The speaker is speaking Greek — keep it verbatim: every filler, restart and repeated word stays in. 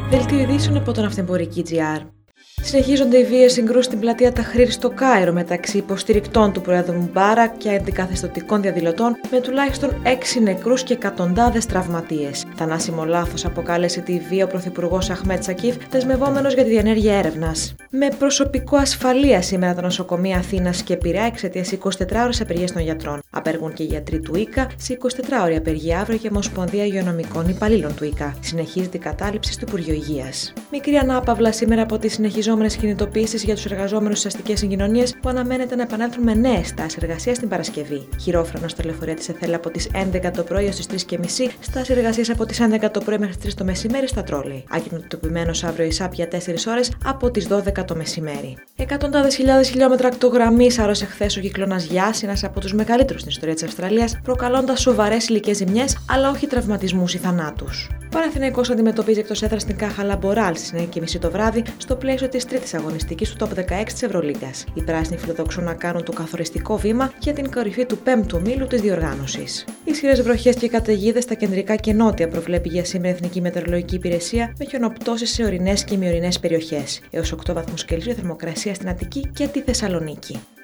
Δελτίο ειδήσεων από τον Ναυτεμπορική τζι αρ. Συνεχίζονται οι βίαιες συγκρούσεις στην πλατεία Ταχρήρ στο Κάιρο μεταξύ υποστηρικτών του Προέδρου Μουμπάρακ και αντικαθεστωτικών διαδηλωτών, με τουλάχιστον έξι νεκρούς και εκατοντάδες τραυματίες. Θανάσιμο λάθος αποκάλεσε τη βία ο Πρωθυπουργός Αχμέτ Σακίφ, δεσμευόμενος για τη διενέργεια έρευνας. Με προσωπικό ασφαλεία σήμερα τα νοσοκομεία Αθήνας και Πειραιά εξαιτίας εικοσιτετράωρης απεργίας των γιατρών. Απεργούν και οι γιατροί του ΙΚΑ σε εικοσιτετράωρη απεργία αύριο και Ομοσπονδία Υγειονομικών Υπαλλήλων του ΙΚΑ. Συνεχίζεται η κατάληψη στο Υπουργείο Υγείας. Μικρή ανάπαυλα σήμερα από τις συνεχιζόμενες κινητοποιήσεις για τους εργαζόμενους στις αστικές συγκοινωνίες που αναμένεται να επανέλθουν με νέες τάσεις εργασίας την Παρασκευή. Χειρόφρενο στα λεωφορεία της ΕΘΕΛ από τις έντεκα το πρωί έως τις τρεις και μισή, στάση εργασίας από τις έντεκα το πρωί μέχρι τις τρεις το μεσημέρι στα τρόλεϊ. Ακινητοποιημένος αύριο η ΣΑΠ για τέσσερις ώρες από τις δώδεκα το μεσημέρι. Εκατοντάδες χιλιάδες χιλιόμετρα ακτογραμμής άρρωσε χθες ο κύκλωνας Γιάς, ένας από τους μεγαλύτερους στην ιστορία της Αυστραλίας, προκαλώντας σοβαρές υλικές ζημιές, αλλά όχι τραυματισμούς ή θανάτους. Ο Παναθηναϊκός αντιμετωπίζει εκτός έδρας την Κάχα Λαμποράλ στις εννιά και μισή το βράδυ στο πλαίσιο της τρίτης αγωνιστικής του Top δεκαέξι της Ευρωλίγκας. Οι πράσινοι φιλοδοξούν να κάνουν το καθοριστικό βήμα για την κορυφή του πέμπτου ομίλου της διοργάνωσης. Ισχυρές βροχές και καταιγίδες στα κεντρικά και νότια προβλέπει για σήμερα η Εθνική Μετεωρολογική Υπηρεσία, με χιονοπτώσεις σε ορεινές και ημιορεινές περιοχές. Έως οκτώ βαθμούς Κελσίου θερμοκρασία στην Αττική και τη Θεσσαλονίκη.